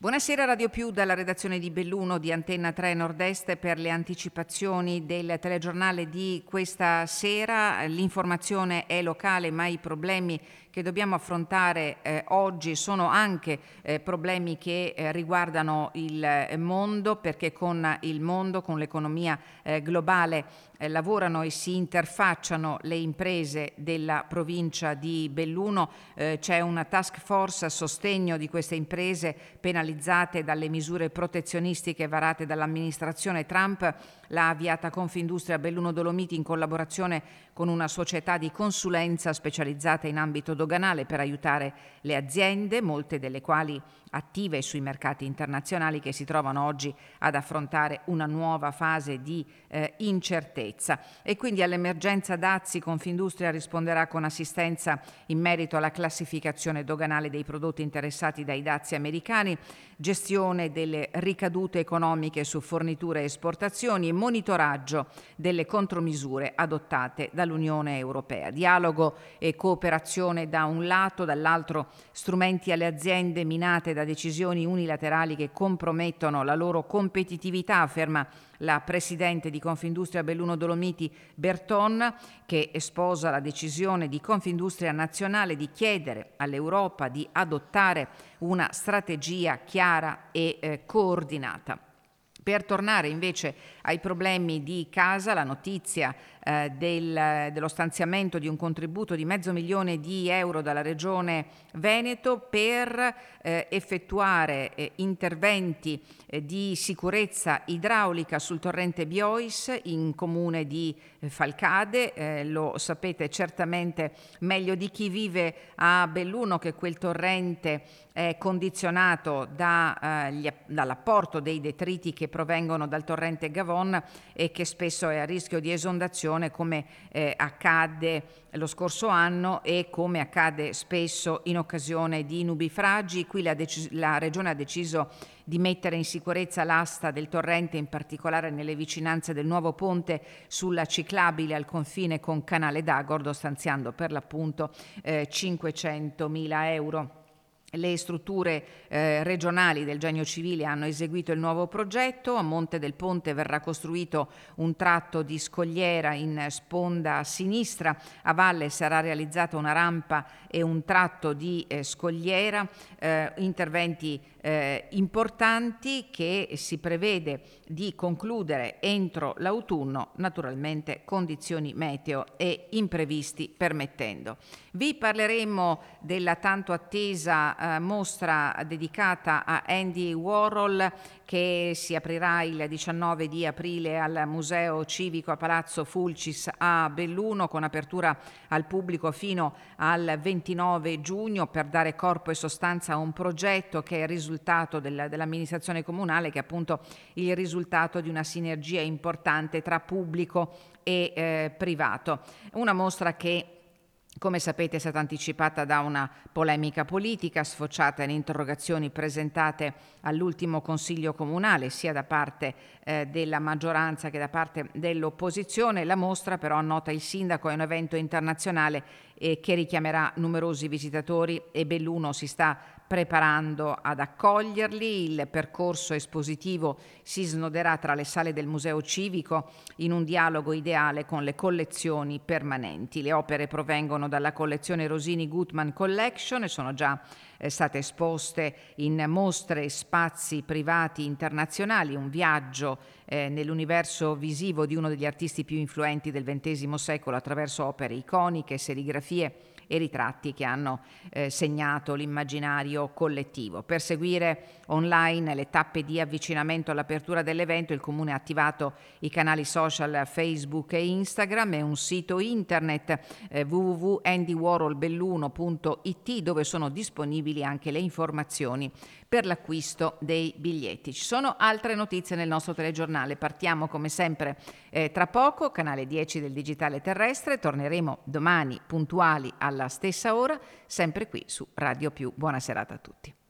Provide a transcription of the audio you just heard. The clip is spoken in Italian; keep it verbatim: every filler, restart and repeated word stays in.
Buonasera Radio Più dalla redazione di Belluno di Antenna tre Nord-Est per le anticipazioni del telegiornale di questa sera. L'informazione è locale, ma i problemi che dobbiamo affrontare eh, oggi sono anche eh, problemi che eh, riguardano il eh, mondo, perché con il mondo, con l'economia eh, globale eh, lavorano e si interfacciano le imprese della provincia di Belluno. Eh, c'è una task force a sostegno di queste imprese penalizzate dalle misure protezionistiche varate dall'amministrazione Trump. L'ha avviata Confindustria Belluno Dolomiti in collaborazione con una società di consulenza specializzata in ambito doganale per aiutare le aziende, molte delle quali attive sui mercati internazionali, che si trovano oggi ad affrontare una nuova fase di eh, incertezza. E quindi all'emergenza dazi Confindustria risponderà con assistenza in merito alla classificazione doganale dei prodotti interessati dai dazi americani, gestione delle ricadute economiche su forniture e esportazioni e monitoraggio delle contromisure adottate dall'Unione Europea. Dialogo e cooperazione da un lato, dall'altro strumenti alle aziende minate da decisioni unilaterali che compromettono la loro competitività, afferma la presidente di Confindustria Belluno Dolomiti Berton, che sposa la decisione di Confindustria Nazionale di chiedere all'Europa di adottare una strategia chiara e eh, coordinata. Per tornare invece ai problemi di casa, la notizia eh, del, dello stanziamento di un contributo di mezzo milione di euro dalla Regione Veneto per eh, effettuare eh, interventi eh, di sicurezza idraulica sul torrente Biois in comune di eh, Falcade. Eh, lo sapete certamente meglio di chi vive a Belluno che quel torrente è condizionato da, eh, gli, dall'apporto dei detriti che provengono dal torrente Gavon e che spesso è a rischio di esondazione, come eh, accadde lo scorso anno e come accade spesso in occasione di nubifragi. Qui la, decis- la Regione ha deciso di mettere in sicurezza l'asta del torrente, in particolare nelle vicinanze del nuovo ponte sulla ciclabile al confine con Canale d'Agordo, stanziando per l'appunto eh, cinquecentomila euro. Le strutture eh, regionali del Genio Civile hanno eseguito il nuovo progetto. A Monte del Ponte verrà costruito un tratto di scogliera in sponda sinistra, a valle sarà realizzata una rampa e un tratto di eh, scogliera, eh, interventi eh, importanti che si prevede di concludere entro l'autunno, naturalmente condizioni meteo e imprevisti permettendo. Vi parleremo della tanto attesa eh, mostra dedicata a Andy Warhol, che si aprirà il diciannove di aprile al Museo Civico a Palazzo Fulcis a Belluno, con apertura al pubblico fino al ventinove giugno, per dare corpo e sostanza a un progetto che è il risultato del, dell'amministrazione comunale, che è appunto il risultato di una sinergia importante tra pubblico e eh, privato. Una mostra che, come sapete, è stata anticipata da una polemica politica sfociata in interrogazioni presentate all'ultimo Consiglio Comunale, sia da parte eh, della maggioranza che da parte dell'opposizione. La mostra, però, annota il sindaco, è un evento internazionale eh, che richiamerà numerosi visitatori e Belluno si sta preparando ad accoglierli. Il percorso espositivo si snoderà tra le sale del Museo Civico in un dialogo ideale con le collezioni permanenti. Le opere provengono dalla collezione Rosini Gutman Collection e sono già eh, state esposte in mostre e spazi privati internazionali, un viaggio eh, nell'universo visivo di uno degli artisti più influenti del ventesimo secolo attraverso opere iconiche, serigrafie e ritratti che hanno eh, segnato l'immaginario collettivo. Per seguire online le tappe di avvicinamento all'apertura dell'evento, il Comune ha attivato i canali social Facebook e Instagram e un sito internet eh, w w w punto andy warhol belluno punto i t, dove sono disponibili anche le informazioni per l'acquisto dei biglietti. Ci sono altre notizie nel nostro telegiornale. Partiamo come sempre eh, tra poco, canale dieci del Digitale Terrestre. Torneremo domani puntuali alla stessa ora, sempre qui su Radio Più. Buona serata a tutti.